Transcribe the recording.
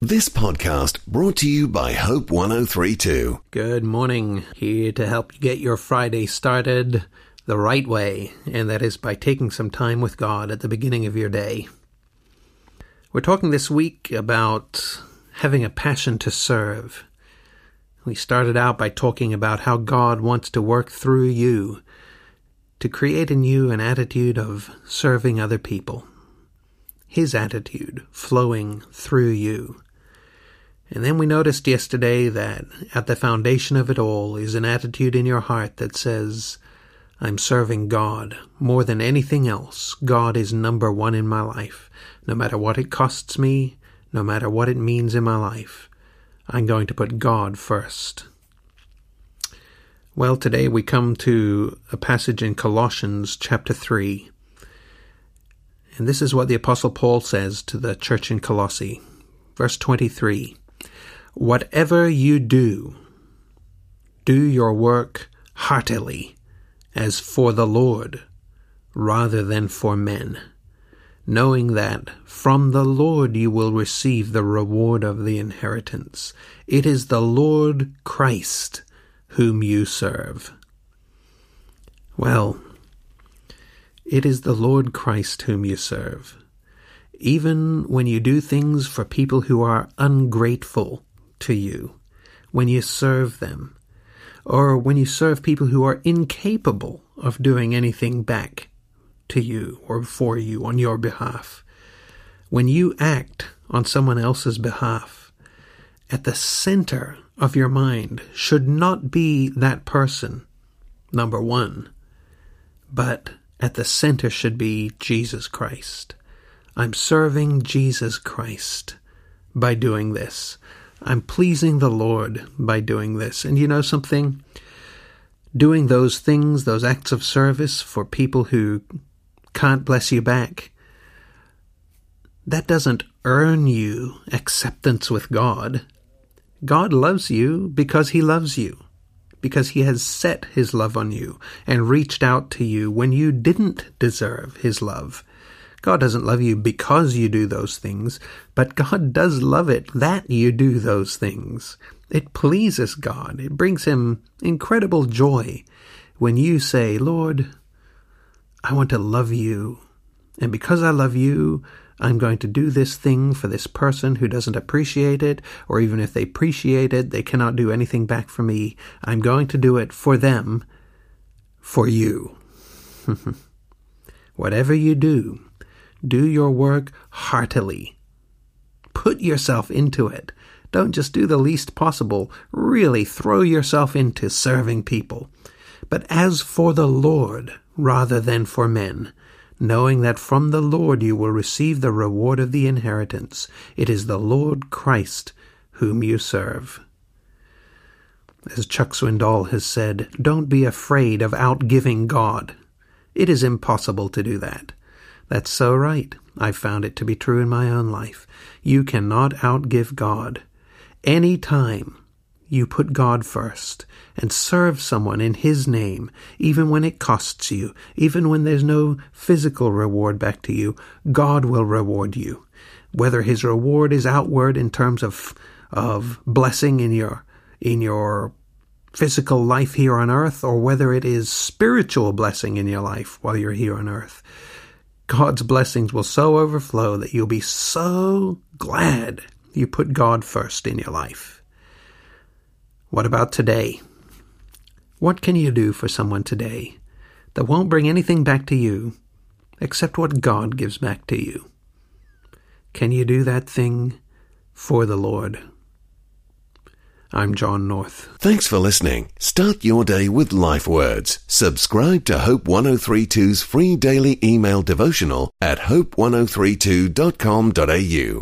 This podcast brought to you by Hope 1032. Good morning. Here to help you get your Friday started the right way, and that is by taking some time with God at the beginning of your day. We're talking this week about having a passion to serve. We started out by talking about how God wants to work through you to create in you an attitude of serving other people. His attitude flowing through you. And then we noticed yesterday that at the foundation of it all is an attitude in your heart that says, I'm serving God more than anything else. God is number one in my life. No matter what it costs me, no matter what it means in my life, I'm going to put God first. Well, today we come to a passage in Colossians chapter 3. And this is what the Apostle Paul says to the church in Colossae. Verse 23. Whatever you do, do your work heartily, as for the Lord, rather than for men, knowing that from the Lord you will receive the reward of the inheritance. It is the Lord Christ whom you serve. Well, it is the Lord Christ whom you serve. Even when you do things for people who are ungrateful to you, when you serve them, or when you serve people who are incapable of doing anything back to you or for you on your behalf, when you act on someone else's behalf, at the center of your mind should not be that person, number one, but at the center should be Jesus Christ. I'm serving Jesus Christ by doing this. I'm pleasing the Lord by doing this. And you know something? Doing those things, those acts of service for people who can't bless you back, that doesn't earn you acceptance with God. God loves you because He loves you, because He has set His love on you and reached out to you when you didn't deserve His love. God doesn't love you because you do those things, but God does love it that you do those things. It pleases God. It brings Him incredible joy when you say, Lord, I want to love you, and because I love you, I'm going to do this thing for this person who doesn't appreciate it, or even if they appreciate it, they cannot do anything back for me. I'm going to do it for them, for you. Whatever you do your work heartily. Put yourself into it. Don't just do the least possible. Really throw yourself into serving people. But as for the Lord, rather than for men, knowing that from the Lord you will receive the reward of the inheritance. It is the Lord Christ whom you serve. As Chuck Swindoll has said, don't be afraid of outgiving God. It is impossible to do that. That's so right. I've found it to be true in my own life. You cannot outgive God. Any time you put God first and serve someone in His name, even when it costs you, even when there's no physical reward back to you, God will reward you. Whether His reward is outward in terms of blessing in your physical life here on earth, or whether it is spiritual blessing in your life while you're here on earth, God's blessings will so overflow that you'll be so glad you put God first in your life. What about today? What can you do for someone today that won't bring anything back to you except what God gives back to you? Can you do that thing for the Lord? I'm John North. Thanks for listening. Start your day with Life Words. Subscribe to Hope 1032's free daily email devotional at hope1032.com.au.